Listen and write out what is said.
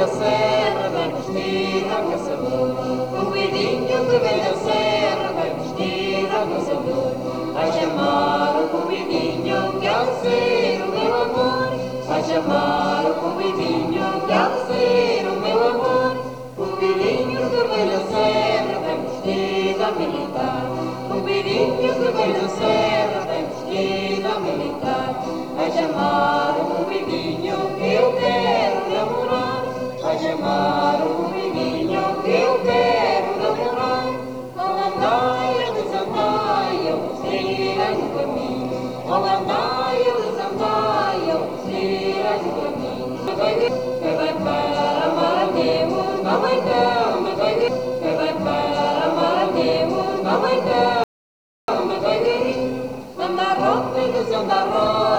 velha serra vem vestida a caçador. O vidinho que vem da serra vem vestida a caçador. Vai chamar o convidinho que há de ser o meu amor. Vai chamar o convidinho que há de ser o meu amor. O vidinho que vem da serra vem vestida a militar. O vidinho que vem da serra vem vestida a militar. Vai chamar o convidinho que eu quero namorar. Vai chamar o convidinho que eu quero namorar. Oh, andaia, desandaia, os dias do caminho. Oh, andaia, desandaia, os dias do caminho. Quem vai para amar a Deus, não então, mas vai ver. Quem vai para amar a Deus, não então, mas vai ver. Anda a roda e desanda a roda.